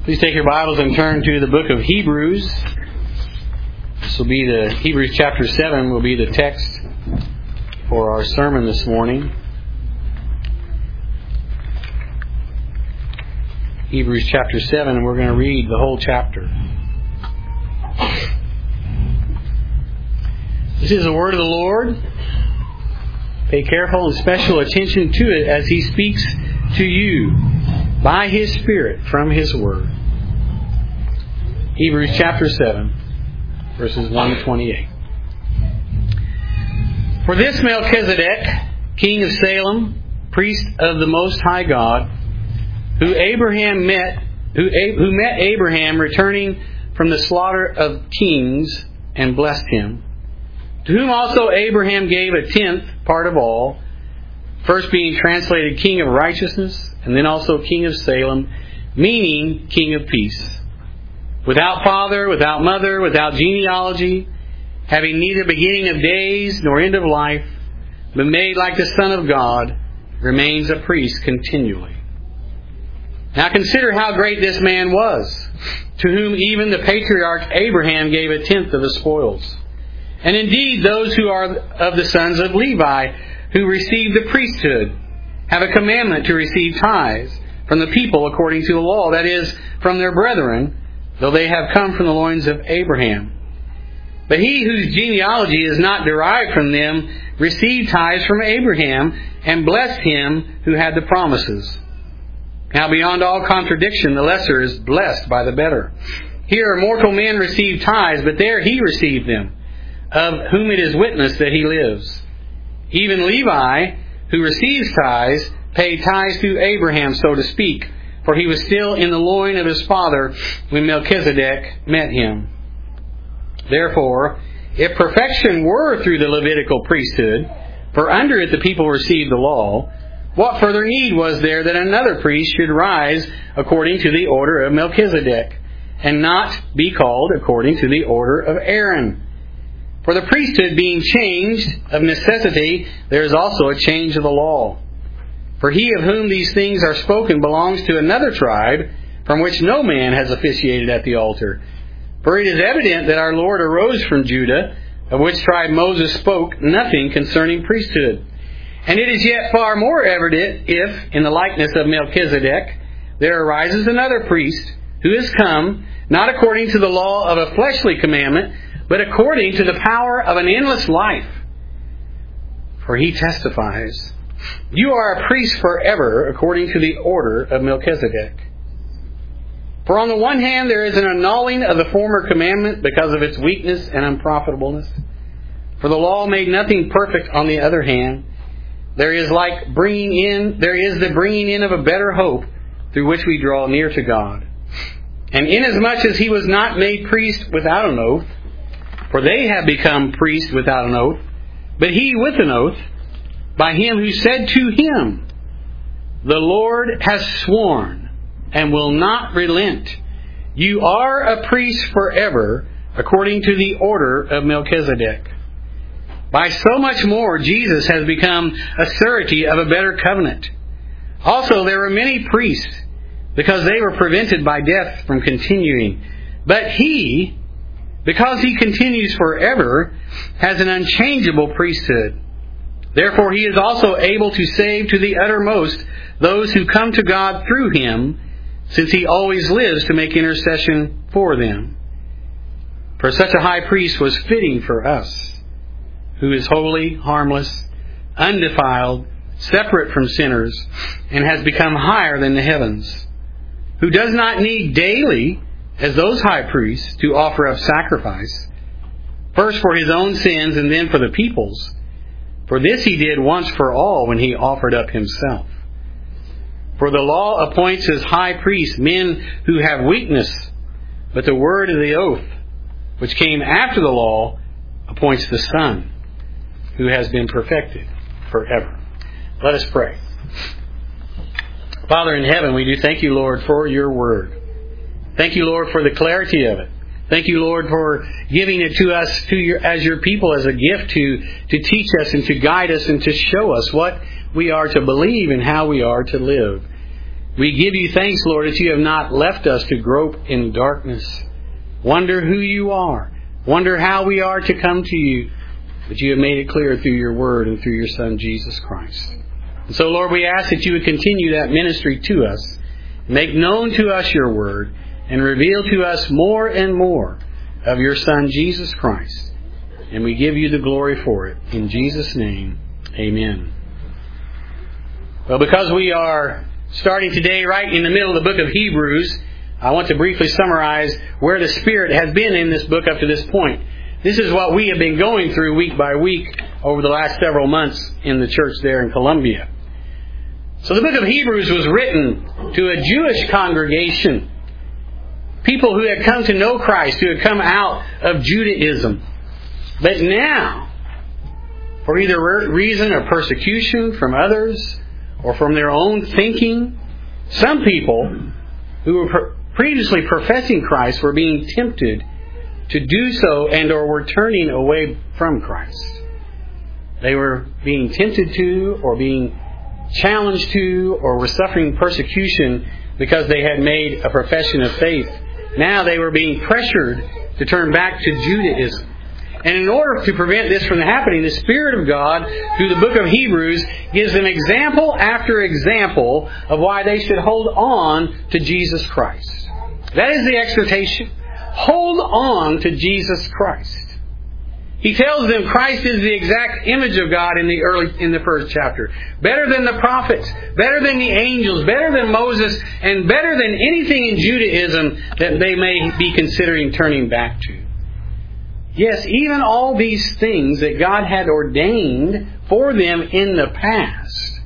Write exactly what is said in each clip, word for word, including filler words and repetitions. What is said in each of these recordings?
Please take your Bibles and turn to the book of Hebrews. This will be the Hebrews chapter seven will be the text for our sermon this morning. Hebrews chapter seven, and we're going to read the whole chapter. This is the word of the Lord. Pay careful and special attention to it as He speaks to you by His Spirit from His Word. Hebrews chapter seven, verses one to twenty-eight. For this Melchizedek, king of Salem, priest of the Most High God, who Abraham met, who, who met Abraham returning from the slaughter of kings and blessed him, to whom also Abraham gave a tenth part of all, first being translated King of Righteousness, and then also King of Salem, meaning King of Peace. Without father, without mother, without genealogy, having neither beginning of days nor end of life, but made like the Son of God, remains a priest continually. Now consider how great this man was, to whom even the patriarch Abraham gave a tenth of the spoils. And indeed, those who are of the sons of Levi, who receive the priesthood, have a commandment to receive tithes from the people according to the law, that is, from their brethren, though they have come from the loins of Abraham. But he whose genealogy is not derived from them received tithes from Abraham, and blessed him who had the promises. Now beyond all contradiction, the lesser is blessed by the better. Here mortal men receive tithes, but there he received them, of whom it is witnessed that he lives. Even Levi, who receives tithes, paid tithes to Abraham, so to speak, for he was still in the loin of his father when Melchizedek met him. Therefore, if perfection were through the Levitical priesthood, for under it the people received the law, what further need was there that another priest should rise according to the order of Melchizedek, and not be called according to the order of Aaron? For the priesthood being changed, of necessity, there is also a change of the law. For he of whom these things are spoken belongs to another tribe, from which no man has officiated at the altar. For it is evident that our Lord arose from Judah, of which tribe Moses spoke nothing concerning priesthood. And it is yet far more evident if, in the likeness of Melchizedek, there arises another priest, who is come, not according to the law of a fleshly commandment, but according to the power of an endless life. For he testifies, you are a priest forever, according to the order of Melchizedek. For on the one hand there is an annulling of the former commandment because of its weakness and unprofitableness. For the law made nothing perfect on the other hand. There is like bringing in, there is the bringing in of a better hope, through which we draw near to God. And inasmuch as he was not made priest without an oath, for they have become priests without an oath, but he with an oath, by him who said to him, the Lord has sworn and will not relent. You are a priest forever, according to the order of Melchizedek. By so much more, Jesus has become a surety of a better covenant. Also, there were many priests, because they were prevented by death from continuing. But he, because he continues forever, has an unchangeable priesthood. Therefore he is also able to save to the uttermost those who come to God through him, since he always lives to make intercession for them. For such a high priest was fitting for us, who is holy, harmless, undefiled, separate from sinners, and has become higher than the heavens, who does not need daily, as those high priests, to offer up sacrifice, first for his own sins and then for the people's. For this he did once for all when he offered up himself. For the law appoints as high priests men who have weakness, but the word of the oath, which came after the law, appoints the Son, who has been perfected forever. Let us pray. Father in heaven, we do thank you, Lord, for your word. Thank you, Lord, for the clarity of it. Thank you, Lord, for giving it to us to your, as your people as a gift to, to teach us and to guide us and to show us what we are to believe and how we are to live. We give you thanks, Lord, that you have not left us to grope in darkness. Wonder who you are. Wonder how we are to come to you. But you have made it clear through your word and through your Son, Jesus Christ. And so, Lord, we ask that you would continue that ministry to us. Make known to us your word and reveal to us more and more of your Son, Jesus Christ. And we give you the glory for it. In Jesus' name, amen. Well, because we are starting today right in the middle of the book of Hebrews, I want to briefly summarize where the Spirit has been in this book up to this point. This is what we have been going through week by week over the last several months in the church there in Columbia. So the book of Hebrews was written to a Jewish congregation, people who had come to know Christ, who had come out of Judaism. But now, for either reason of persecution from others or from their own thinking, some people who were previously professing Christ were being tempted to do so and or were turning away from Christ. They were being tempted to or being challenged to or were suffering persecution because they had made a profession of faith. Now they were being pressured to turn back to Judaism. And in order to prevent this from happening, the Spirit of God, through the book of Hebrews, gives them example after example of why they should hold on to Jesus Christ. That is the exhortation. Hold on to Jesus Christ. He tells them Christ is the exact image of God in the early, in the first chapter. Better than the prophets, better than the angels, better than Moses, and better than anything in Judaism that they may be considering turning back to. Yes, even all these things that God had ordained for them in the past,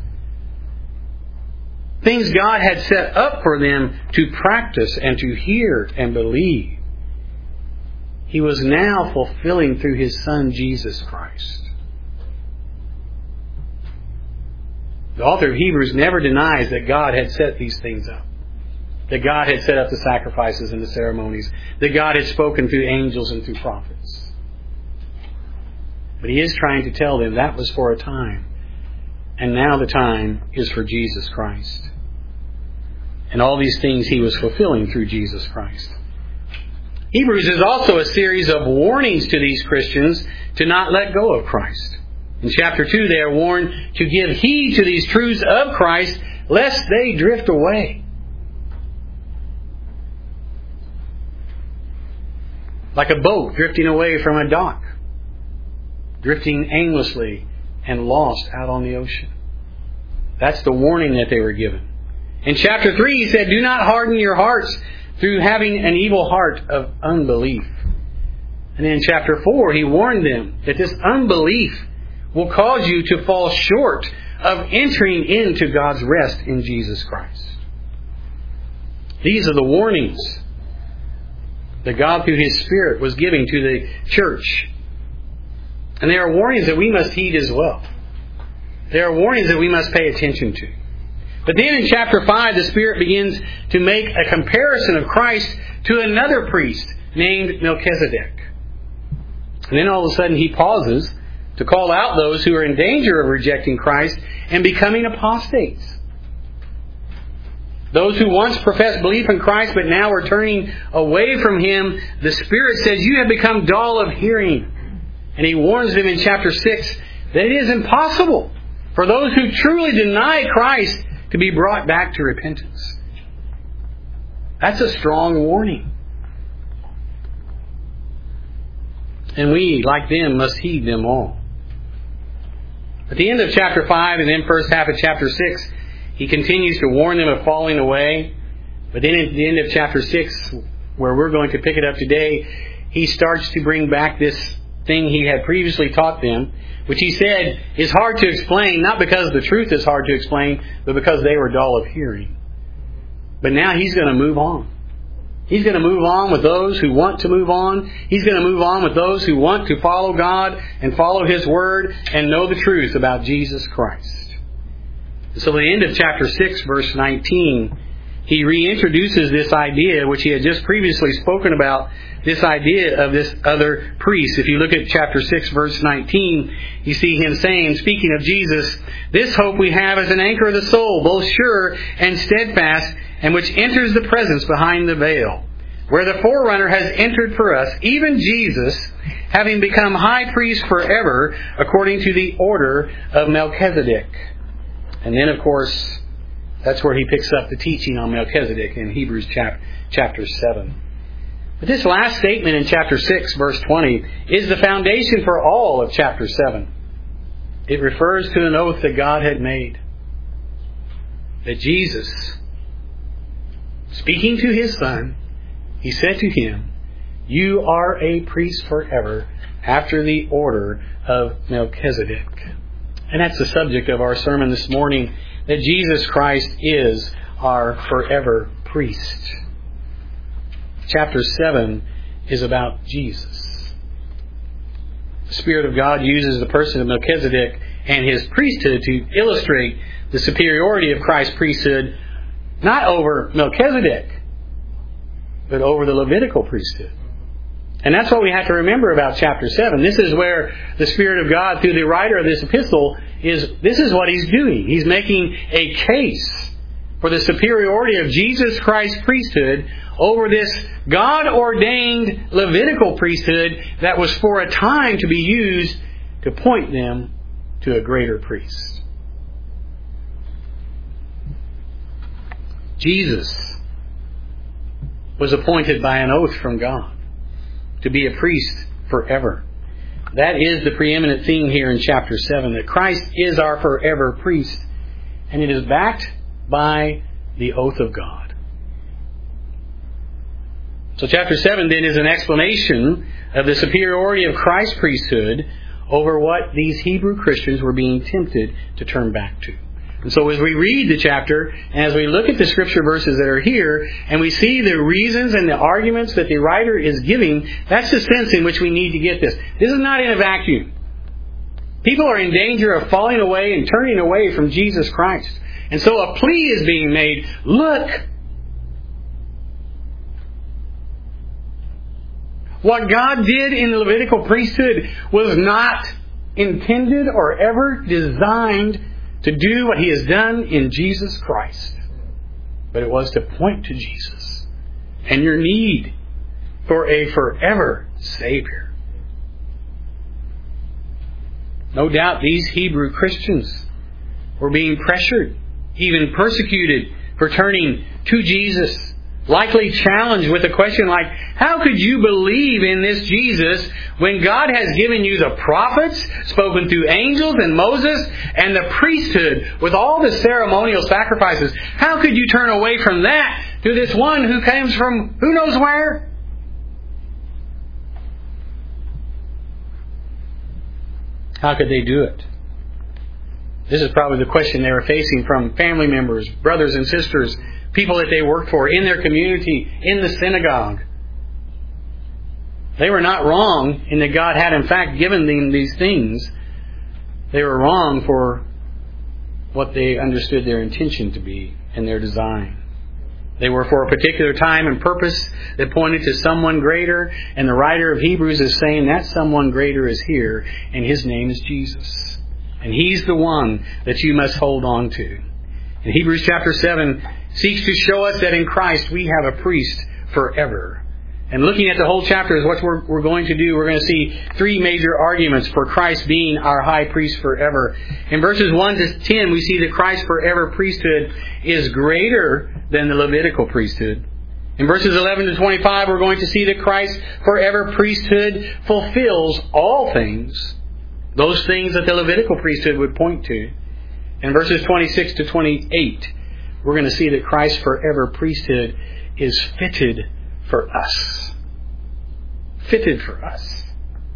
things God had set up for them to practice and to hear and believe, He was now fulfilling through His Son, Jesus Christ. The author of Hebrews never denies that God had set these things up. That God had set up the sacrifices and the ceremonies. That God had spoken through angels and through prophets. But he is trying to tell them that was for a time. And now the time is for Jesus Christ. And all these things he was fulfilling through Jesus Christ. Hebrews is also a series of warnings to these Christians to not let go of Christ. In chapter two, they are warned to give heed to these truths of Christ, lest they drift away. Like a boat drifting away from a dock, drifting aimlessly and lost out on the ocean. That's the warning that they were given. In chapter three, he said, do not harden your hearts through having an evil heart of unbelief. And in chapter four, he warned them that this unbelief will cause you to fall short of entering into God's rest in Jesus Christ. These are the warnings that God through His Spirit was giving to the church. And they are warnings that we must heed as well. They are warnings that we must pay attention to. But then in chapter five, the Spirit begins to make a comparison of Christ to another priest named Melchizedek. And then all of a sudden he pauses to call out those who are in danger of rejecting Christ and becoming apostates. Those who once professed belief in Christ but now are turning away from Him, the Spirit says, you have become dull of hearing. And He warns them in chapter six that it is impossible for those who truly deny Christ to be brought back to repentance. That's a strong warning. And we, like them, must heed them all. At the end of chapter five and then first half of chapter six, he continues to warn them of falling away. But then at the end of chapter six, where we're going to pick it up today, he starts to bring back this thing he had previously taught them, which he said is hard to explain, not because the truth is hard to explain, but because they were dull of hearing. But now he's going to move on. He's going to move on with those who want to move on. He's going to move on with those who want to follow God and follow His Word and know the truth about Jesus Christ. So at the end of chapter six, verse nineteen, he reintroduces this idea, which he had just previously spoken about, this idea of this other priest. If you look at chapter six, verse nineteen, you see him saying, speaking of Jesus, "This hope we have as an anchor of the soul, both sure and steadfast, and which enters the presence behind the veil, where the forerunner has entered for us, even Jesus, having become high priest forever, according to the order of Melchizedek." And then, of course, that's where he picks up the teaching on Melchizedek in Hebrews chapter seven. But this last statement in chapter six, verse twenty, is the foundation for all of chapter seven. It refers to an oath that God had made. That Jesus, speaking to His Son, He said to Him, "You are a priest forever, after the order of Melchizedek." And that's the subject of our sermon this morning, that Jesus Christ is our forever priest. Chapter seven is about Jesus. The Spirit of God uses the person of Melchizedek and his priesthood to illustrate the superiority of Christ's priesthood, not over Melchizedek, but over the Levitical priesthood. And that's what we have to remember about chapter seven. This is where the Spirit of God, through the writer of this epistle, is this is what He's doing. He's making a case for the superiority of Jesus Christ's priesthood over this God-ordained Levitical priesthood that was for a time to be used to point them to a greater priest. Jesus was appointed by an oath from God to be a priest forever. That is the preeminent theme here in chapter seven, that Christ is our forever priest, and it is backed by the oath of God. So chapter seven then is an explanation of the superiority of Christ's priesthood over what these Hebrew Christians were being tempted to turn back to. And so as we read the chapter, and as we look at the scripture verses that are here, and we see the reasons and the arguments that the writer is giving, that's the sense in which we need to get this. This is not in a vacuum. People are in danger of falling away and turning away from Jesus Christ. And so a plea is being made. Look! What God did in the Levitical priesthood was not intended or ever designed to do what He has done in Jesus Christ. But it was to point to Jesus and your need for a forever Savior. No doubt these Hebrew Christians were being pressured, even persecuted, for turning to Jesus. Likely challenged with a question like, how could you believe in this Jesus when God has given you the prophets, spoken through angels and Moses, and the priesthood with all the ceremonial sacrifices? How could you turn away from that to this one who comes from who knows where? How could they do it? This is probably the question they were facing from family members, brothers and sisters, people that they worked for, in their community, in the synagogue. They were not wrong in that God had in fact given them these things. They were wrong for what they understood their intention to be and their design. They were for a particular time and purpose that pointed to someone greater, and the writer of Hebrews is saying that someone greater is here, and His name is Jesus. And He's the one that you must hold on to. In Hebrews chapter seven seeks to show us that in Christ we have a priest forever. And looking at the whole chapter is what we're, we're going to do. We're going to see three major arguments for Christ being our high priest forever. In verses one to ten, we see that Christ's forever priesthood is greater than the Levitical priesthood. In verses eleven to twenty-five, we're going to see that Christ's forever priesthood fulfills all things, those things that the Levitical priesthood would point to. In verses twenty-six to twenty-eight, we're going to see that Christ's forever priesthood is fitted for us. Fitted for us.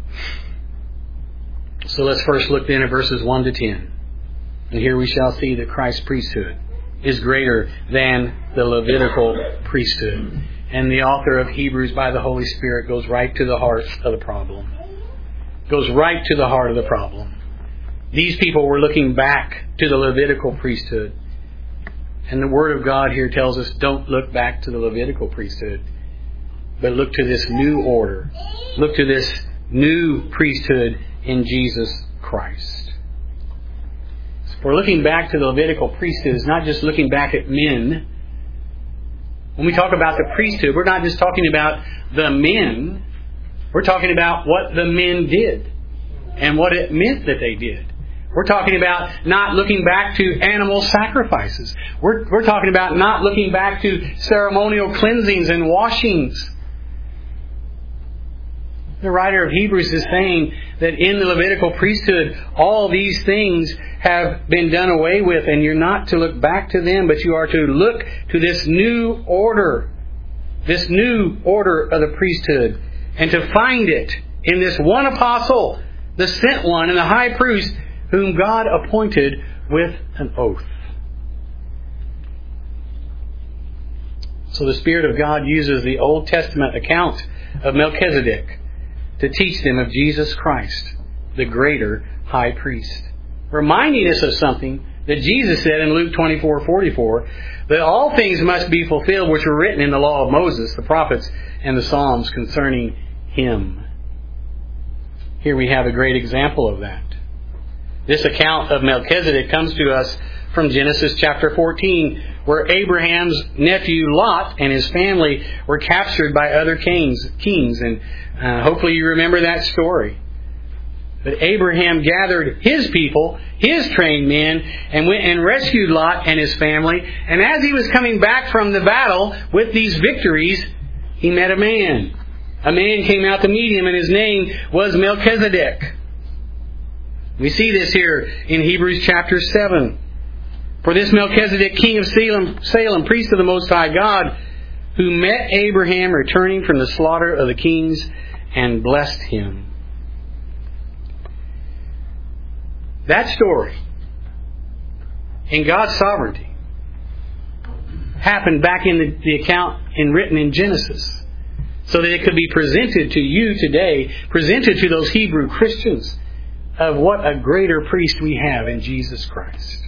So let's first look then at verses one to ten. And here we shall see that Christ's priesthood is greater than the Levitical priesthood. And the author of Hebrews by the Holy Spirit goes right to the heart of the problem. Goes right to the heart of the problem. These people were looking back to the Levitical priesthood. And the Word of God here tells us don't look back to the Levitical priesthood, but look to this new order. Look to this new priesthood in Jesus Christ. So if we're looking back to the Levitical priesthood, it's not just looking back at men. When we talk about the priesthood, we're not just talking about the men. We're talking about what the men did and what it meant that they did. We're talking about not looking back to animal sacrifices. We're, we're talking about not looking back to ceremonial cleansings and washings. The writer of Hebrews is saying that in the Levitical priesthood, all these things have been done away with, and you're not to look back to them, but you are to look to this new order, this new order of the priesthood, and to find it in this one apostle, the sent one, and the high priest, whom God appointed with an oath. So the Spirit of God uses the Old Testament account of Melchizedek to teach them of Jesus Christ, the greater high priest, reminding us of something that Jesus said in Luke twenty-four forty-four, that all things must be fulfilled which were written in the law of Moses, the prophets, and the Psalms concerning Him. Here we have a great example of that. This account of Melchizedek comes to us from Genesis chapter fourteen, where Abraham's nephew Lot and his family were captured by other kings. kings. And uh, hopefully you remember that story. But Abraham gathered his people, his trained men, and went and rescued Lot and his family. And as he was coming back from the battle with these victories, he met a man. A man came out to meet him, and his name was Melchizedek. We see this here in Hebrews chapter seven. For this Melchizedek, king of Salem, Salem, priest of the Most High God, who met Abraham returning from the slaughter of the kings and blessed him. That story, in God's sovereignty, happened back in the, the account in written in Genesis, so that it could be presented to you today, presented to those Hebrew Christians, of what a greater priest we have in Jesus Christ.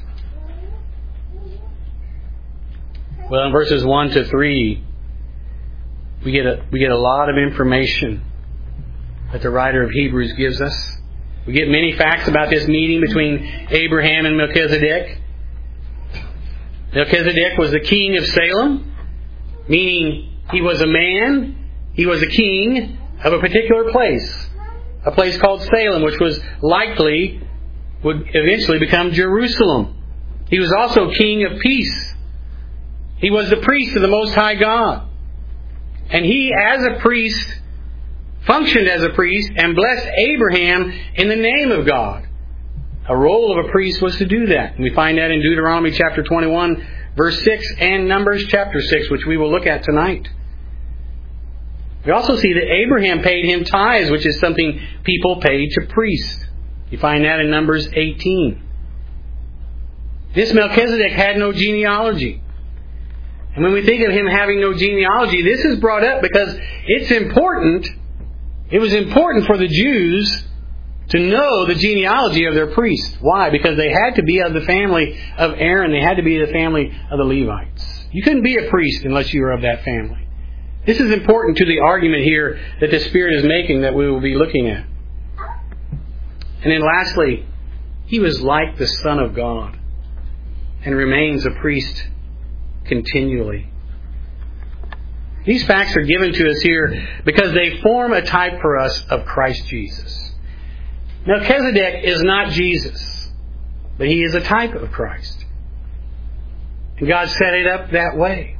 Well, in verses one to three, we get a we get a lot of information that the writer of Hebrews gives us. We get many facts about this meeting between Abraham and Melchizedek. Melchizedek was the king of Salem, meaning he was a man, he was a king of a particular place. A place called Salem, which was likely would eventually become Jerusalem. He was also king of peace. He was the priest of the Most High God. And he, as a priest, functioned as a priest and blessed Abraham in the name of God. A role of a priest was to do that. And we find that in Deuteronomy chapter twenty-one, verse six, and Numbers chapter six, which we will look at tonight. We also see that Abraham paid him tithes, which is something people paid to priests. You find that in Numbers eighteen. This Melchizedek had no genealogy. And when we think of him having no genealogy, this is brought up because it's important. It was important for the Jews to know the genealogy of their priests. Why? Because they had to be of the family of Aaron. They had to be of the family of the Levites. You couldn't be a priest unless you were of that family. This is important to the argument here that the Spirit is making that we will be looking at. And then lastly, he was like the Son of God and remains a priest continually. These facts are given to us here because they form a type for us of Christ Jesus. Melchizedek is not Jesus, but he is a type of Christ. And God set it up that way,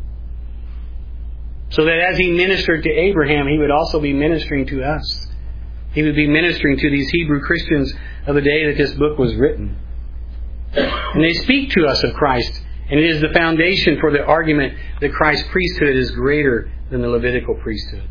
so that as he ministered to Abraham, he would also be ministering to us. He would be ministering to these Hebrew Christians of the day that this book was written. And they speak to us of Christ, and it is the foundation for the argument that Christ's priesthood is greater than the Levitical priesthood.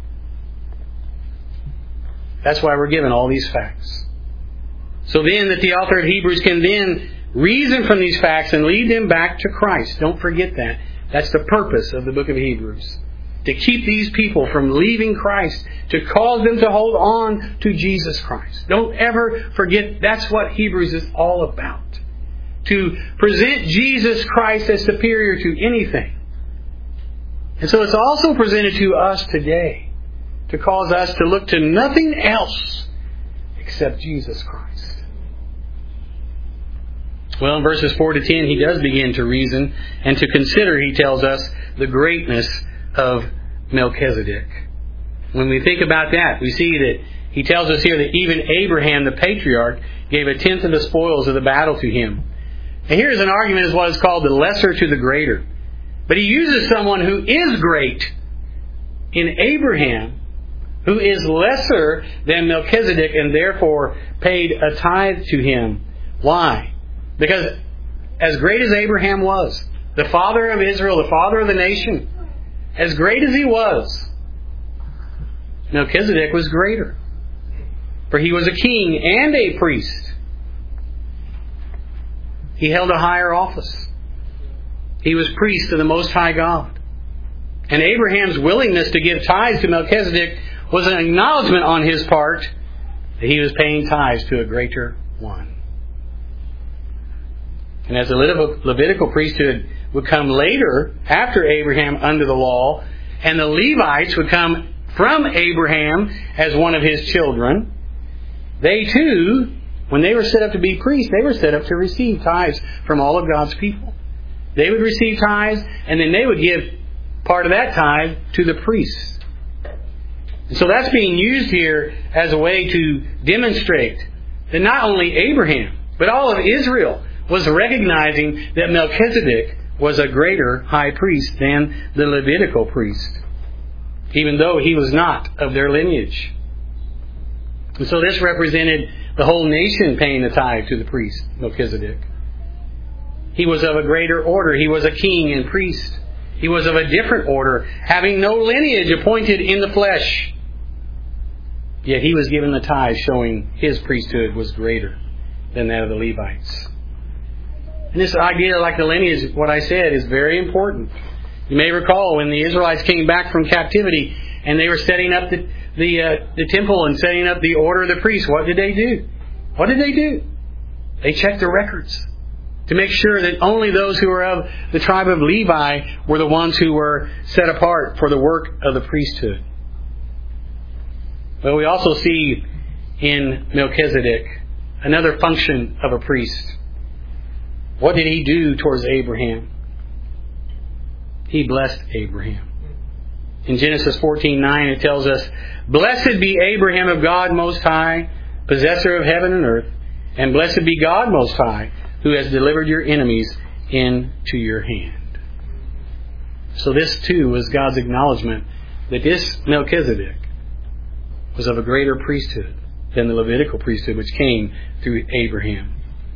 That's why we're given all these facts. So then that the author of Hebrews can then reason from these facts and lead them back to Christ. Don't forget that. That's the purpose of the book of Hebrews. To keep these people from leaving Christ. To cause them to hold on to Jesus Christ. Don't ever forget that's what Hebrews is all about. to present Jesus Christ as superior to anything. And so it's also presented to us today to cause us to look to nothing else except Jesus Christ. Well, in verses four to ten, he does begin to reason and to consider, he tells us, the greatness of Melchizedek. When we think about that, we see that he tells us here that even Abraham, the patriarch, gave a tenth of the spoils of the battle to him. And here's an argument as what is called the lesser to the greater. But he uses someone who is great in Abraham, who is lesser than Melchizedek, and therefore paid a tithe to him. Why? Because as great as Abraham was, the father of Israel, the father of the nation, as great as he was, Melchizedek was greater. For he was a king and a priest. He held a higher office. He was priest of the Most High God. And Abraham's willingness to give tithes to Melchizedek was an acknowledgement on his part that he was paying tithes to a greater one. And as the Levitical priesthood would come later, after Abraham under the law, and the Levites would come from Abraham as one of his children, they too, when they were set up to be priests, they were set up to receive tithes from all of God's people. They would receive tithes, and then they would give part of that tithe to the priests. And so that's being used here as a way to demonstrate that not only Abraham, but all of Israel was recognizing that Melchizedek was a greater high priest than the Levitical priest, even though he was not of their lineage. And so this represented the whole nation paying the tithe to the priest, Melchizedek. He was of a greater order. He was a king and priest. He was of a different order, having no lineage appointed in the flesh. Yet he was given the tithe, showing his priesthood was greater than that of the Levites. And this idea, like the lineage, what I said, is very important. You may recall when the Israelites came back from captivity and they were setting up the the, uh, the temple and setting up the order of the priests. What did they do? What did they do? They checked the records to make sure that only those who were of the tribe of Levi were the ones who were set apart for the work of the priesthood. But we also see in Melchizedek another function of a priest. What did he do towards Abraham? He blessed Abraham. In Genesis fourteen nine it tells us, "Blessed be Abraham of God Most High, possessor of heaven and earth, and blessed be God Most High, who has delivered your enemies into your hand." So this too was God's acknowledgement that this Melchizedek was of a greater priesthood than the Levitical priesthood which came through Abraham.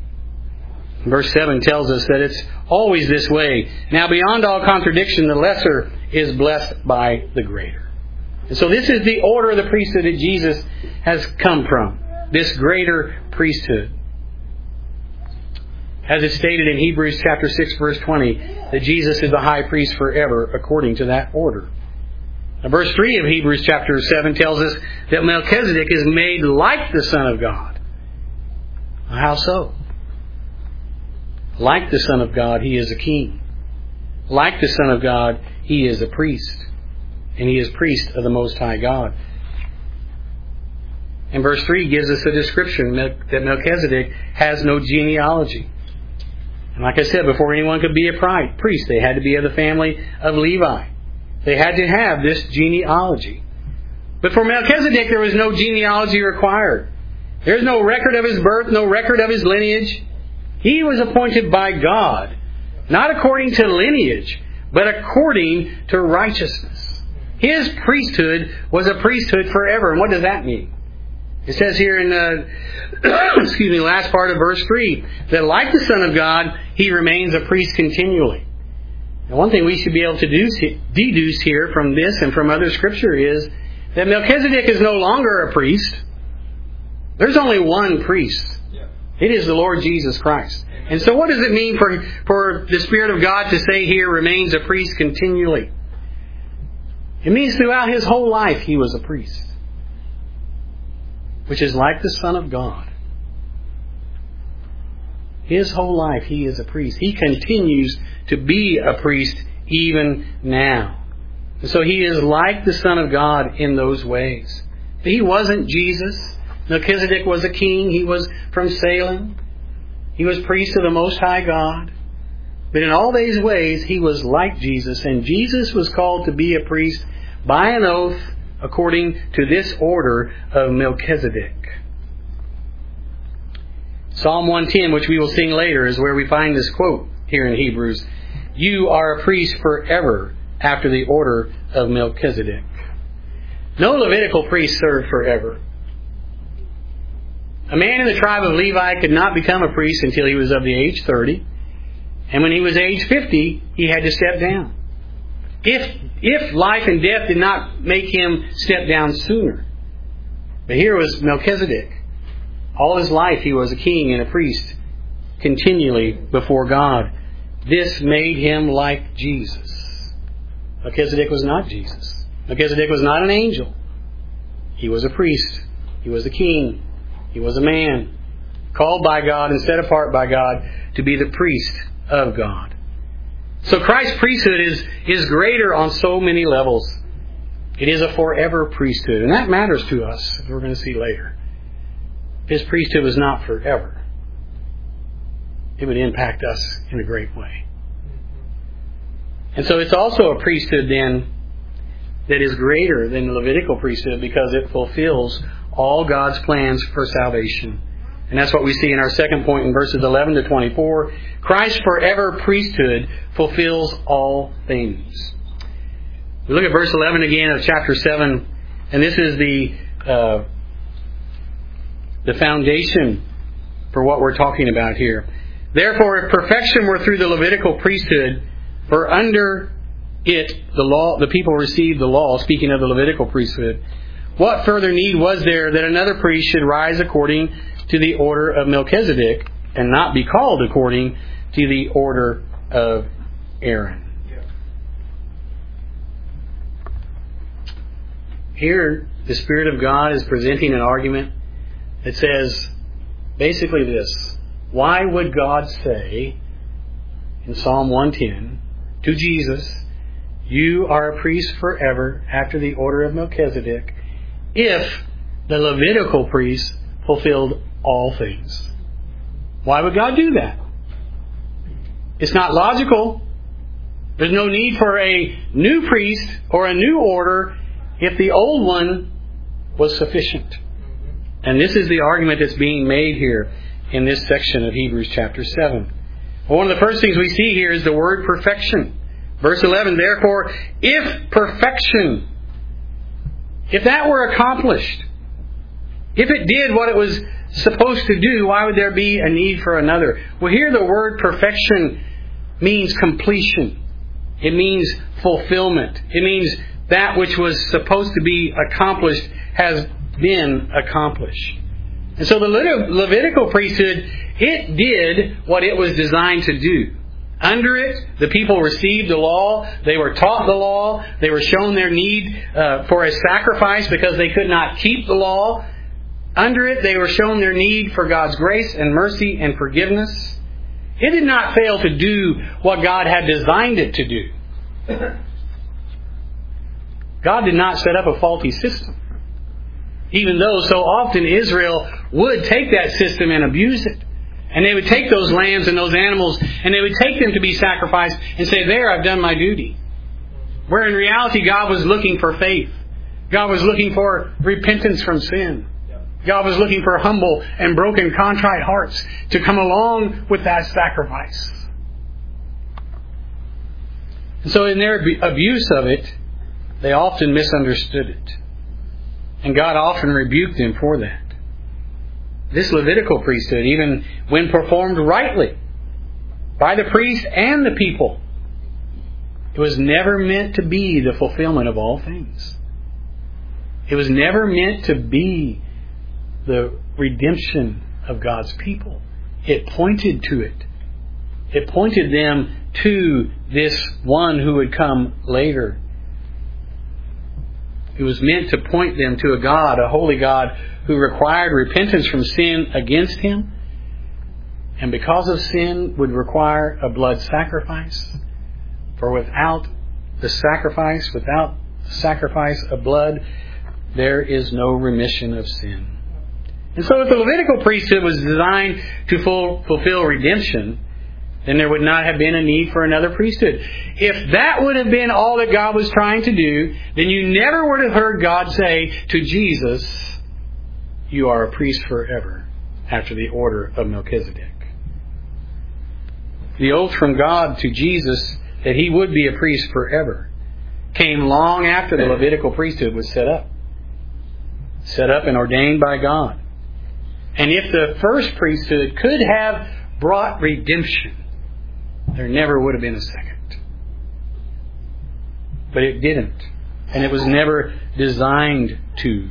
Verse seven tells us that it's always this way. Now beyond all contradiction, the lesser is blessed by the greater. And so this is the order of the priesthood that Jesus has come from. This greater priesthood. As it's stated in Hebrews chapter six verse twenty, that Jesus is the high priest forever according to that order. Now, verse three of Hebrews chapter seven tells us that Melchizedek is made like the Son of God. How so? Like the Son of God, he is a king. Like the Son of God, he is a priest. And he is priest of the Most High God. And verse three gives us a description that Melchizedek has no genealogy. And like I said, before anyone could be a priest, they had to be of the family of Levi. They had to have this genealogy. But for Melchizedek, there was no genealogy required. There's no record of his birth, no record of his lineage. He was appointed by God, not according to lineage, but according to righteousness. His priesthood was a priesthood forever. And what does that mean? It says here in the excuse me, last part of verse three, that like the Son of God, he remains a priest continually. And one thing we should be able to deduce here from this and from other Scripture is that Melchizedek is no longer a priest. There's only one priest. It is the Lord Jesus Christ. And so what does it mean for, for the Spirit of God to say here, remains a priest continually? It means throughout his whole life he was a priest. Which is like the Son of God. His whole life he is a priest. He continues to be a priest even now. And so he is like the Son of God in those ways. But he wasn't Jesus. Melchizedek was a king. He was from Salem. He was priest of the Most High God. But in all these ways, he was like Jesus. And Jesus was called to be a priest by an oath according to this order of Melchizedek. Psalm one ten, which we will sing later, is where we find this quote here in Hebrews. You are a priest forever after the order of Melchizedek. No Levitical priest served forever. A man in the tribe of Levi could not become a priest until he was of the age thirty. And when he was age fifty, he had to step down. If, if life and death did not make him step down sooner. But here was Melchizedek. All his life he was a king and a priest, continually before God. This made him like Jesus. Melchizedek was not Jesus. Melchizedek was not an angel. He was a priest. He was a king. He was a man, called by God and set apart by God to be the priest of God. So Christ's priesthood is, is greater on so many levels. It is a forever priesthood. And that matters to us, as we're going to see later. His priesthood was not forever. It would impact us in a great way. And so it's also a priesthood then that is greater than the Levitical priesthood because it fulfills all God's plans for salvation. And that's what we see in our second point in verses eleven to twenty-four. Christ's forever priesthood fulfills all things. We look at verse eleven again of chapter seven, and this is the uh, the foundation for what we're talking about here. Therefore, if perfection were through the Levitical priesthood, for under it the law, the people received the law, speaking of the Levitical priesthood, what further need was there that another priest should rise according to the order of Melchizedek and not be called according to the order of Aaron? Here, the Spirit of God is presenting an argument that says basically this. Why would God say in Psalm one ten to Jesus, you are a priest forever after the order of Melchizedek, if the Levitical priest fulfilled all things? Why would God do that? It's not logical. There's no need for a new priest or a new order if the old one was sufficient. And this is the argument that's being made here in this section of Hebrews chapter seven. Well, one of the first things we see here is the word perfection. Verse eleven, therefore, if perfection, if that were accomplished, if it did what it was supposed to do, why would there be a need for another? Well, here the word perfection means completion. It means fulfillment. It means that which was supposed to be accomplished has been accomplished. And so the Levitical priesthood, it did what it was designed to do. Under it, the people received the law. They were taught the law. They were shown their need uh, for a sacrifice because they could not keep the law. Under it, they were shown their need for God's grace and mercy and forgiveness. It did not fail to do what God had designed it to do. God did not set up a faulty system. Even though so often Israel would take that system and abuse it. And they would take those lambs and those animals and they would take them to be sacrificed and say, there, I've done my duty. Where in reality, God was looking for faith. God was looking for repentance from sin. God was looking for humble and broken, contrite hearts to come along with that sacrifice. And so in their abuse of it, they often misunderstood it. And God often rebuked them for that. This Levitical priesthood, even when performed rightly by the priest and the people, it was never meant to be the fulfillment of all things. It was never meant to be the redemption of God's people. It pointed to it. It pointed them to this one who would come later. It was meant to point them to a God, a holy God, who required repentance from sin against Him and because of sin would require a blood sacrifice. For without the sacrifice, without the sacrifice of blood, there is no remission of sin. And so if the Levitical priesthood was designed to full, fulfill redemption, then there would not have been a need for another priesthood. If that would have been all that God was trying to do, then you never would have heard God say to Jesus, "You are a priest forever," after the order of Melchizedek. The oath from God to Jesus that He would be a priest forever came long after the Levitical priesthood was set up. Set up and ordained by God. And if the first priesthood could have brought redemption, there never would have been a second. But it didn't. And it was never designed to.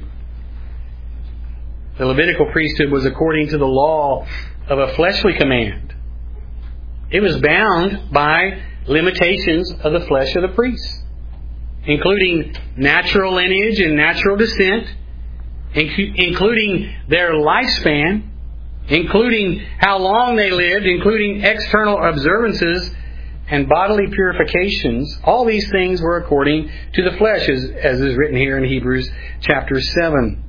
The Levitical priesthood was according to the law of a fleshly command. It was bound by limitations of the flesh of the priests, including natural lineage and natural descent, including their lifespan, including how long they lived, including external observances and bodily purifications. All these things were according to the flesh, as, as is written here in Hebrews chapter seven.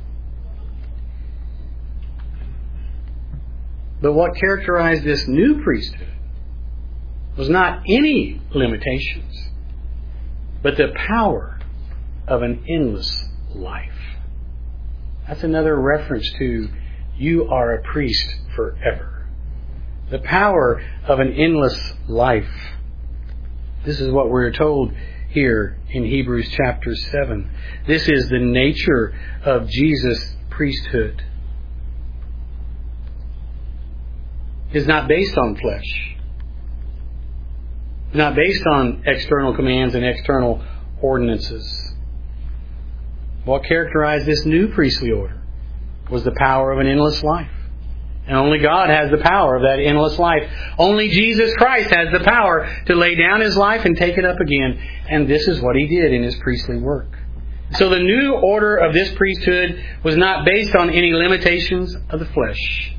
But what characterized this new priesthood was not any limitations, but the power of an endless life. That's another reference to you are a priest forever. The power of an endless life. This is what we're told here in Hebrews chapter seven. This is the nature of Jesus' priesthood. It's not based on flesh. It's not based on external commands and external ordinances. What characterized this new priestly order was the power of an endless life. And only God has the power of that endless life. Only Jesus Christ has the power to lay down His life and take it up again. And this is what He did in His priestly work. So the new order of this priesthood was not based on any limitations of the flesh,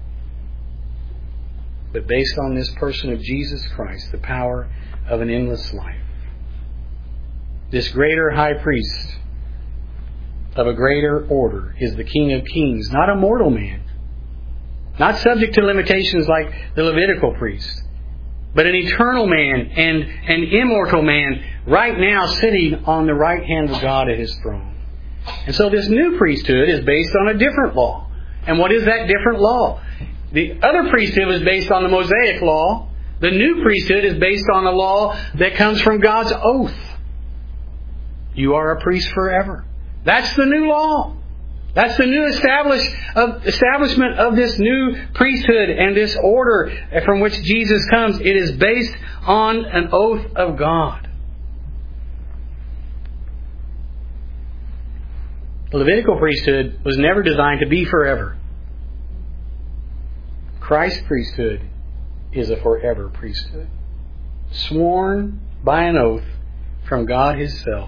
but based on this person of Jesus Christ, the power of an endless life. This greater high priest of a greater order is the King of Kings, not a mortal man, not subject to limitations like the Levitical priest, but an eternal man and an immortal man right now sitting on the right hand of God at His throne. And so this new priesthood is based on a different law. And what is that different law? The other priesthood was based on the Mosaic law. The new priesthood is based on a law that comes from God's oath. You are a priest forever. That's the new law. That's the new establish of, establishment of this new priesthood and this order from which Jesus comes. It is based on an oath of God. The Levitical priesthood was never designed to be forever. Christ's priesthood is a forever priesthood, sworn by an oath from God Himself.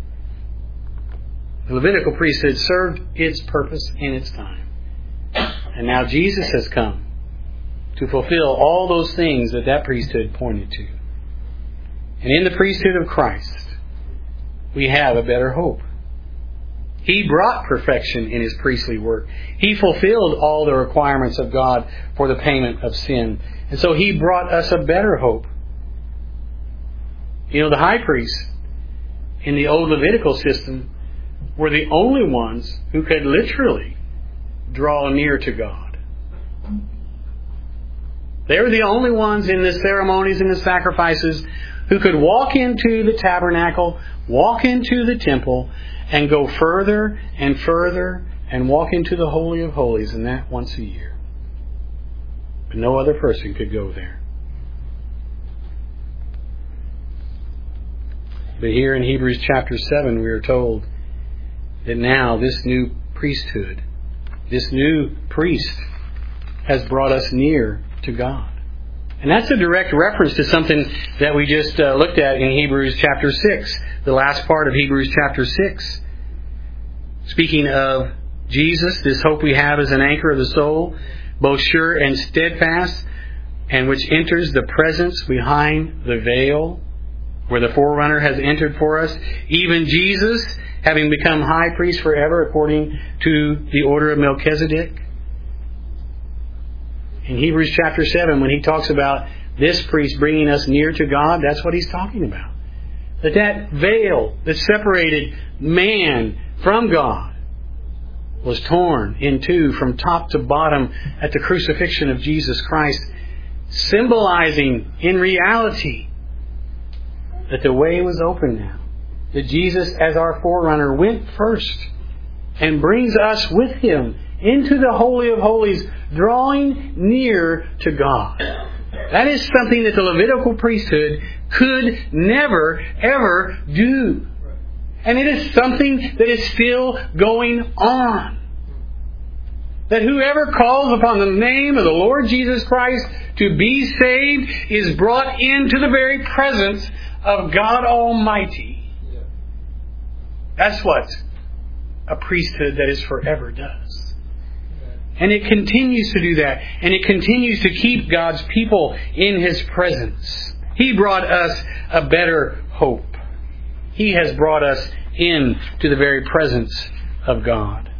The Levitical priesthood served its purpose in its time. And now Jesus has come to fulfill all those things that that priesthood pointed to. And in the priesthood of Christ, we have a better hope. He brought perfection in His priestly work. He fulfilled all the requirements of God for the payment of sin. And so He brought us a better hope. You know, the high priests in the old Levitical system were the only ones who could literally draw near to God. They were the only ones in the ceremonies and the sacrifices who could walk into the tabernacle, walk into the temple, and go further and further and walk into the Holy of Holies, and that once a year. But no other person could go there. But here in Hebrews chapter seven we are told that now this new priesthood, this new priest, has brought us near to God. And that's a direct reference to something that we just uh, looked at in Hebrews chapter six, the last part of Hebrews chapter six. Speaking of Jesus, this hope we have as an anchor of the soul, both sure and steadfast, and which enters the presence behind the veil, where the forerunner has entered for us, even Jesus, having become high priest forever according to the order of Melchizedek. In Hebrews chapter seven, when he talks about this priest bringing us near to God, that's what he's talking about. That that veil that separated man from God was torn in two from top to bottom at the crucifixion of Jesus Christ, symbolizing in reality that the way was open now. That Jesus, as our forerunner, went first and brings us with Him into the Holy of Holies, drawing near to God. That is something that the Levitical priesthood could never, ever do. And it is something that is still going on. That whoever calls upon the name of the Lord Jesus Christ to be saved is brought into the very presence of God Almighty. That's what a priesthood that is forever does. And it continues to do that. And it continues to keep God's people in His presence. He brought us a better hope. He has brought us into the very presence of God.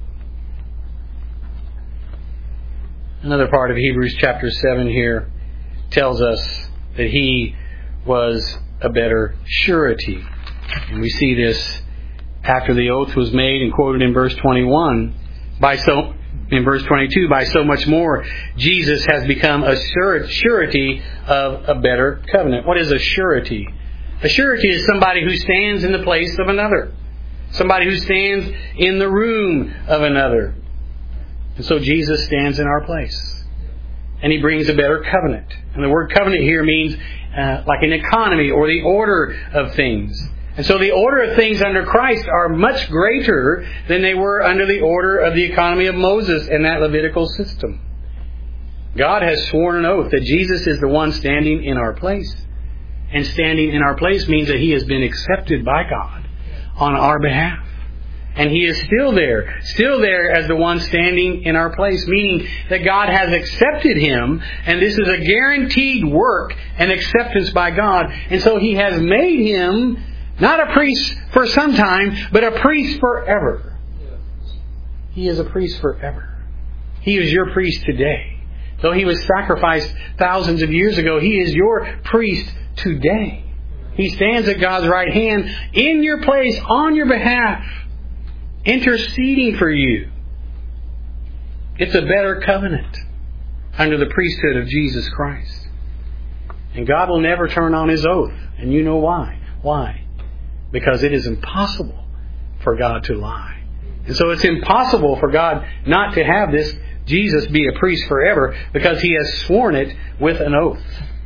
Another part of Hebrews chapter seven here tells us that He was a better surety. And we see this after the oath was made and quoted in verse twenty-one. By so, in verse twenty-two, by so much more, Jesus has become a surety of a better covenant. What is a surety? A surety is somebody who stands in the place of another. Somebody who stands in the room of another. And so Jesus stands in our place. And He brings a better covenant. And the word covenant here means uh, like an economy or the order of things. And so the order of things under Christ are much greater than they were under the order of the economy of Moses and that Levitical system. God has sworn an oath that Jesus is the one standing in our place. And standing in our place means that He has been accepted by God on our behalf. And He is still there, still there as the one standing in our place, meaning that God has accepted Him, and this is a guaranteed work and acceptance by God. And so He has made Him not a priest for some time, but a priest forever. He is a priest forever. He is your priest today. Though He was sacrificed thousands of years ago, He is your priest today. He stands at God's right hand in your place, on your behalf, interceding for you. It's a better covenant under the priesthood of Jesus Christ. And God will never turn on His oath. And you know why. Why? Because it is impossible for God to lie. And so it's impossible for God not to have this Jesus be a priest forever, because He has sworn it with an oath.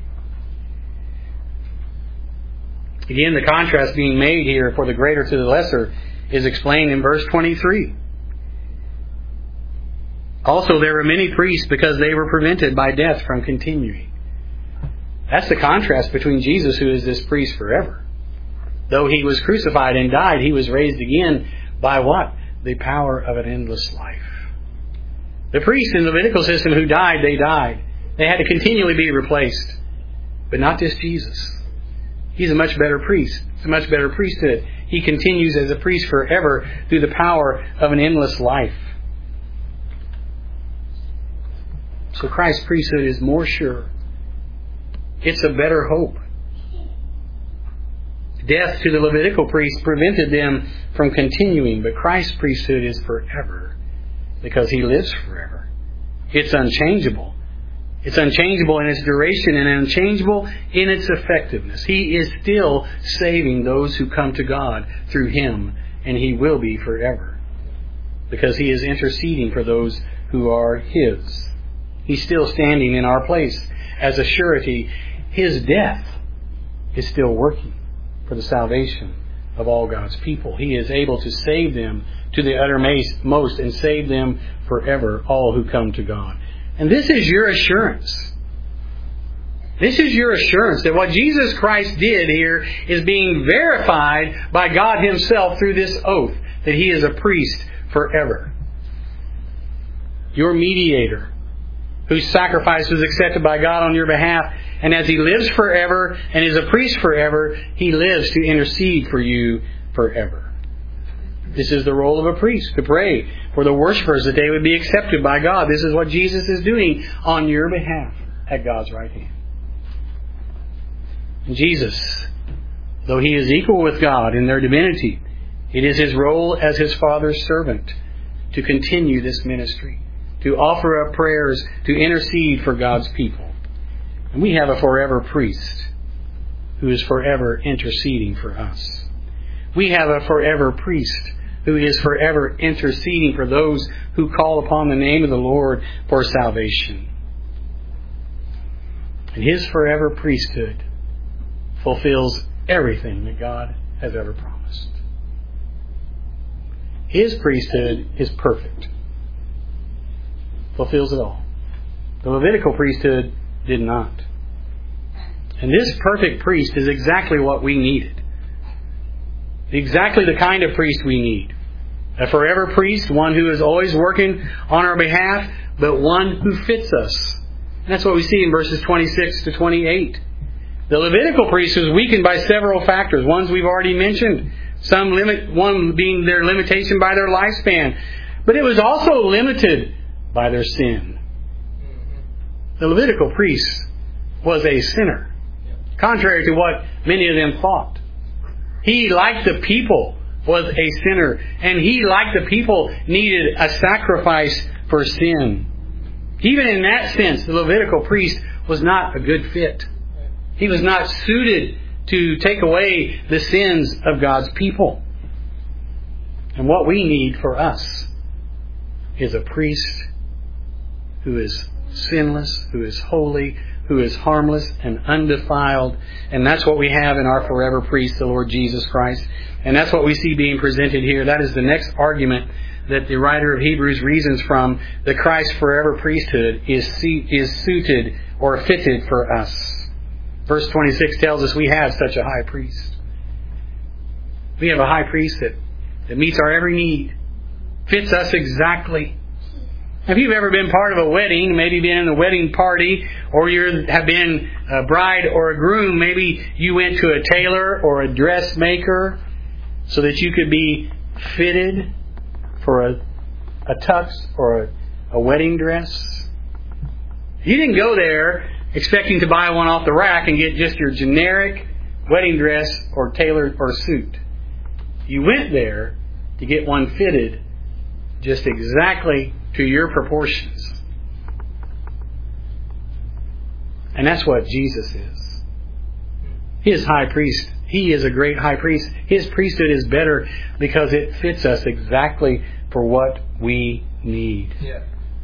Again, the contrast being made here for the greater to the lesser is explained in verse twenty-three. Also, there were many priests because they were prevented by death from continuing. That's the contrast between Jesus, who is this priest forever. Though He was crucified and died, He was raised again by what? The power of an endless life. The priests in the Levitical system who died, they died. They had to continually be replaced. But not this Jesus. He's a much better priest. It's a much better priesthood. He continues as a priest forever through the power of an endless life. So Christ's priesthood is more sure. It's a better hope. Death to the Levitical priests prevented them from continuing, but Christ's priesthood is forever because He lives forever. It's unchangeable. It's unchangeable in its duration and unchangeable in its effectiveness. He is still saving those who come to God through Him, and He will be forever because He is interceding for those who are His. He's still standing in our place as a surety. His death is still working for the salvation of all God's people. He is able to save them to the uttermost and save them forever, all who come to God. And this is your assurance. This is your assurance that what Jesus Christ did here is being verified by God Himself through this oath that He is a priest forever. Your mediator whose sacrifice was accepted by God on your behalf. And as He lives forever and is a priest forever, He lives to intercede for you forever. This is the role of a priest, to pray for the worshipers that they would be accepted by God. This is what Jesus is doing on your behalf at God's right hand. And Jesus, though He is equal with God in their divinity, it is His role as His Father's servant to continue this ministry, to offer up prayers, to intercede for God's people. And we have a forever priest who is forever interceding for us. We have a forever priest who is forever interceding for those who call upon the name of the Lord for salvation. And His forever priesthood fulfills everything that God has ever promised. His priesthood is perfect. Fulfills it all. The Levitical priesthood did not. And this perfect priest is exactly what we needed. Exactly the kind of priest we need. A forever priest, one who is always working on our behalf, but one who fits us. And that's what we see in verses twenty-six to twenty-eight. The Levitical priest was weakened by several factors. Ones we've already mentioned. Some limit, one being their limitation by their lifespan. But it was also limited by their sin. The Levitical priest was a sinner, contrary to what many of them thought. He, like the people, was a sinner. And he, like the people, needed a sacrifice for sin. Even in that sense, the Levitical priest was not a good fit. He was not suited to take away the sins of God's people. And what we need for us is a priest who is sinless, who is holy, who is harmless and undefiled. And that's what we have in our forever priest, the Lord Jesus Christ. And that's what we see being presented here. That is the next argument that the writer of Hebrews reasons from. The Christ forever priesthood is is suited or fitted for us. Verse twenty-six tells us we have such a high priest. We have a high priest that, that meets our every need, fits us exactly. If you've ever been part of a wedding, maybe been in a wedding party, or you have been a bride or a groom, maybe you went to a tailor or a dressmaker so that you could be fitted for a, a tux or a, a wedding dress. You didn't go there expecting to buy one off the rack and get just your generic wedding dress or tailored or suit. You went there to get one fitted just exactly to your proportions. And that's what Jesus is. His high priest. He is a great high priest. His priesthood is better because it fits us exactly for what we need. Yeah.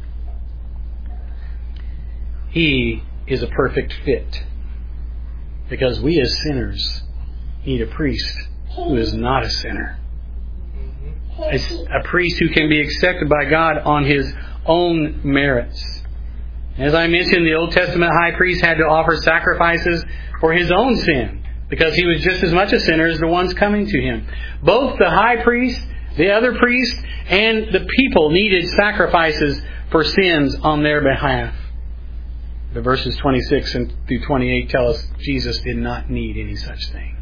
He is a perfect fit because we as sinners need a priest who is not a sinner. A, a priest who can be accepted by God on his own merits. As I mentioned, the Old Testament high priest had to offer sacrifices for his own sin because he was just as much a sinner as the ones coming to him. Both the high priest, the other priest, and the people needed sacrifices for sins on their behalf. The verses twenty-six and through twenty-eight tell us Jesus did not need any such thing.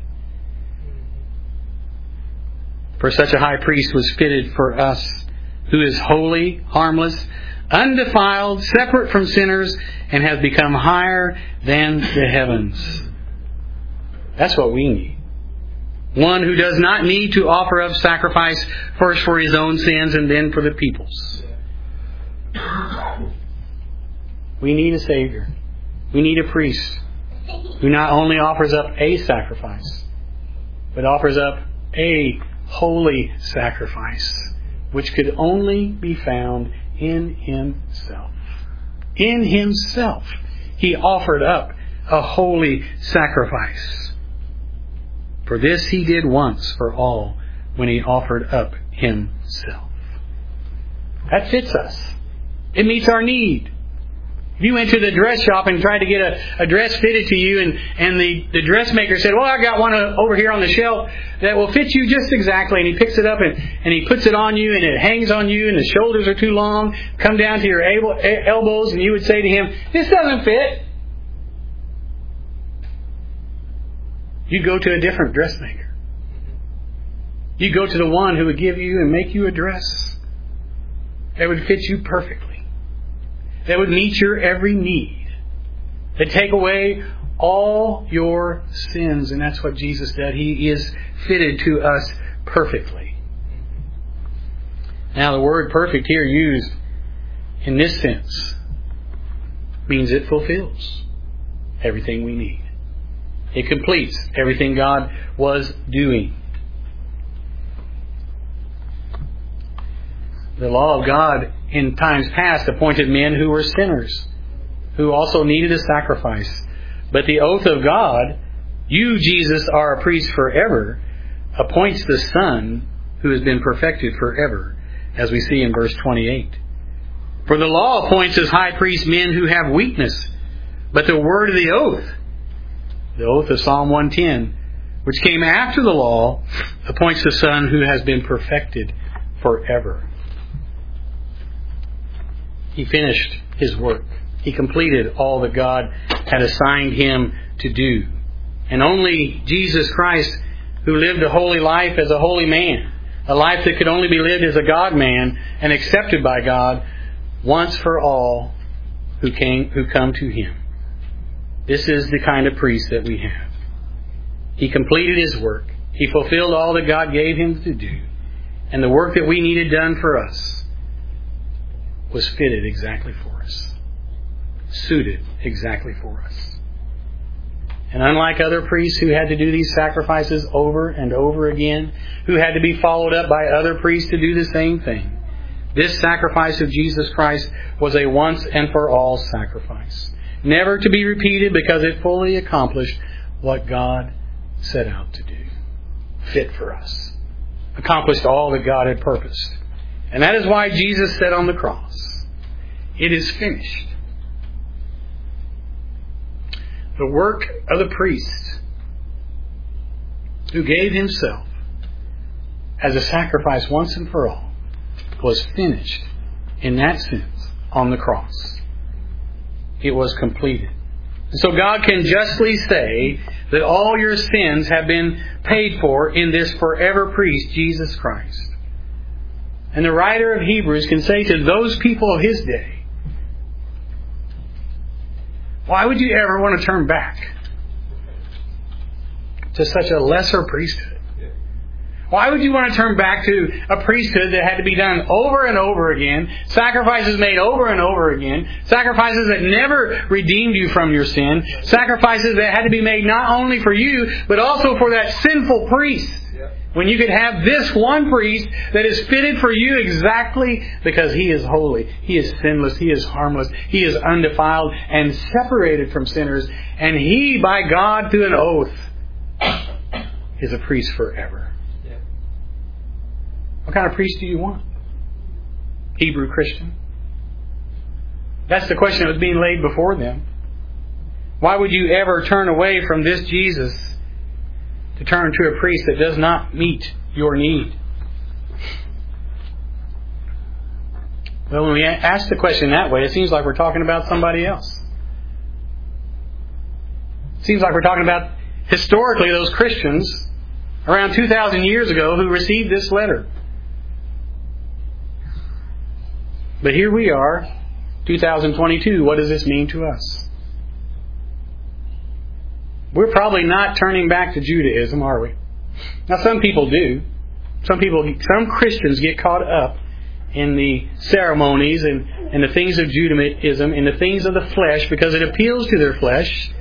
For such a high priest was fitted for us, who is holy, harmless, undefiled, separate from sinners, and has become higher than the heavens. That's what we need. One who does not need to offer up sacrifice first for his own sins and then for the people's. We need a Savior. We need a priest who not only offers up a sacrifice, but offers up a holy sacrifice, which could only be found in Himself. In Himself, He offered up a holy sacrifice. For this He did once for all when He offered up Himself. That fits us. It meets our need. If you went to the dress shop and tried to get a, a dress fitted to you, and, and the, the dressmaker said, well, I got one over here on the shelf that will fit you just exactly. And he picks it up and, and he puts it on you, and it hangs on you, and the shoulders are too long, come down to your able, elbows, and you would say to him, this doesn't fit. You go to a different dressmaker. You go to the one who would give you and make you a dress that would fit you perfectly, that would meet your every need, that take away all your sins. And that's what Jesus did. He is fitted to us perfectly. Now, the word perfect here used in this sense means it fulfills everything we need. It completes everything God was doing. The law of God in times past appointed men who were sinners, who also needed a sacrifice. But the oath of God, you, Jesus, are a priest forever, appoints the Son who has been perfected forever, as we see in verse twenty-eight. For the law appoints as high priest men who have weakness, but the word of the oath, the oath of Psalm one ten, which came after the law, appoints the Son who has been perfected forever. He finished His work. He completed all that God had assigned Him to do. And only Jesus Christ, who lived a holy life as a holy man, a life that could only be lived as a God-man and accepted by God once for all who came, who come to Him. This is the kind of priest that we have. He completed His work. He fulfilled all that God gave Him to do. And the work that we needed done for us was fitted exactly for us. Suited exactly for us. And unlike other priests who had to do these sacrifices over and over again, who had to be followed up by other priests to do the same thing, this sacrifice of Jesus Christ was a once and for all sacrifice. Never to be repeated, because it fully accomplished what God set out to do. Fit for us. Accomplished all that God had purposed. And that is why Jesus said on the cross, it is finished. The work of the priest who gave himself as a sacrifice once and for all was finished in that sense on the cross. It was completed. And so God can justly say that all your sins have been paid for in this forever priest, Jesus Christ. And the writer of Hebrews can say to those people of his day, why would you ever want to turn back to such a lesser priesthood? Why would you want to turn back to a priesthood that had to be done over and over again, sacrifices made over and over again, sacrifices that never redeemed you from your sin, sacrifices that had to be made not only for you, but also for that sinful priest? When you could have this one priest that is fitted for you exactly because He is holy, He is sinless, He is harmless, He is undefiled and separated from sinners. And He, by God, through an oath, is a priest forever. Yeah. What kind of priest do you want? Hebrew Christian? That's the question that was being laid before them. Why would you ever turn away from this Jesus to turn to a priest that does not meet your need? Well, when we ask the question that way, it seems like we're talking about somebody else. It seems like we're talking about historically those Christians around two thousand years ago who received this letter. But here we are, two thousand twenty-two. What does this mean to us? We're probably not turning back to Judaism, are we? Now, some people do. Some people, some Christians get caught up in the ceremonies and, and the things of Judaism and the things of the flesh because it appeals to their flesh.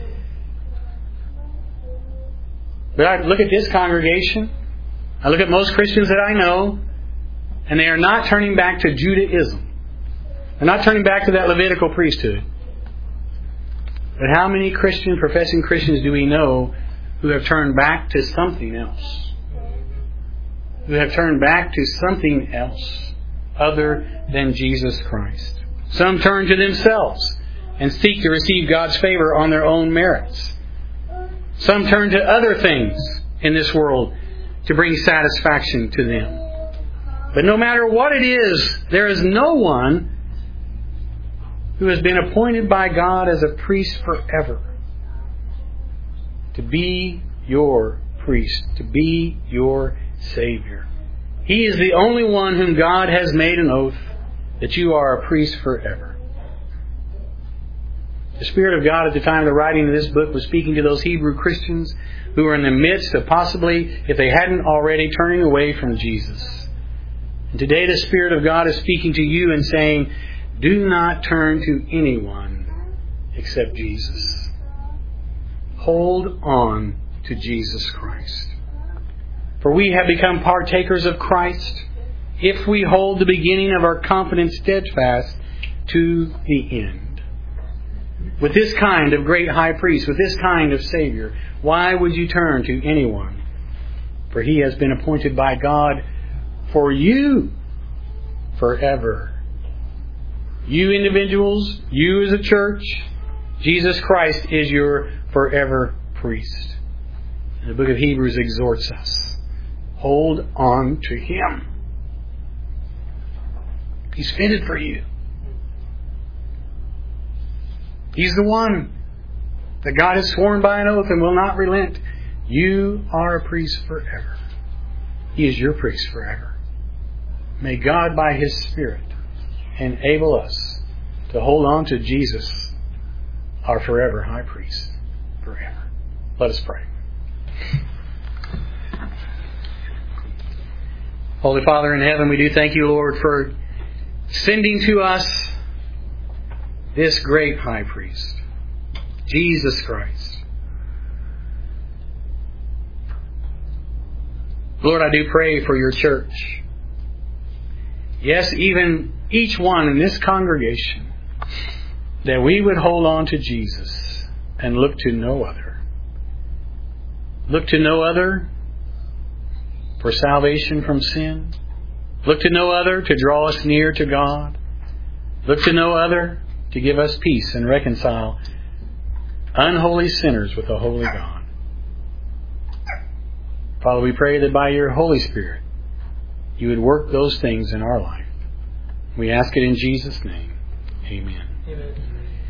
But I look at this congregation, I look at most Christians that I know, and they are not turning back to Judaism. They're not turning back to that Levitical priesthood. But how many Christian, professing Christians do we know who have turned back to something else? Who have turned back to something else other than Jesus Christ. Some turn to themselves. and seek to receive God's favor on their own merits. Some turn to other things in this world to bring satisfaction to them. But no matter what it is, there is no one who has been appointed by God as a priest forever to be your priest, to be your Savior. He is the only one whom God has made an oath that you are a priest forever. The Spirit of God at the time of the writing of this book was speaking to those Hebrew Christians who were in the midst of possibly, if they hadn't already, turning away from Jesus. And today the Spirit of God is speaking to you and saying, do not turn to anyone except Jesus. Hold on to Jesus Christ. For we have become partakers of Christ if we hold the beginning of our confidence steadfast to the end. With this kind of great high priest, with this kind of Savior, why would you turn to anyone? For He has been appointed by God for you forever. You individuals, you as a church, Jesus Christ is your forever priest. And the book of Hebrews exhorts us. Hold on to Him. He's fitted for you. He's the one that God has sworn by an oath and will not relent. You are a priest forever. He is your priest forever. May God, by His Spirit, enable us to hold on to Jesus, our forever high priest, forever. Let us pray. Holy Father in heaven, we do thank you, Lord, for sending to us this great high priest, Jesus Christ. Lord, I do pray for your church. Yes, even each one in this congregation, that we would hold on to Jesus and look to no other. Look to no other for salvation from sin. Look to no other to draw us near to God. Look to no other to give us peace and reconcile unholy sinners with a holy God. Father, we pray that by your Holy Spirit, you would work those things in our life. We ask it in Jesus' name. Amen. Amen.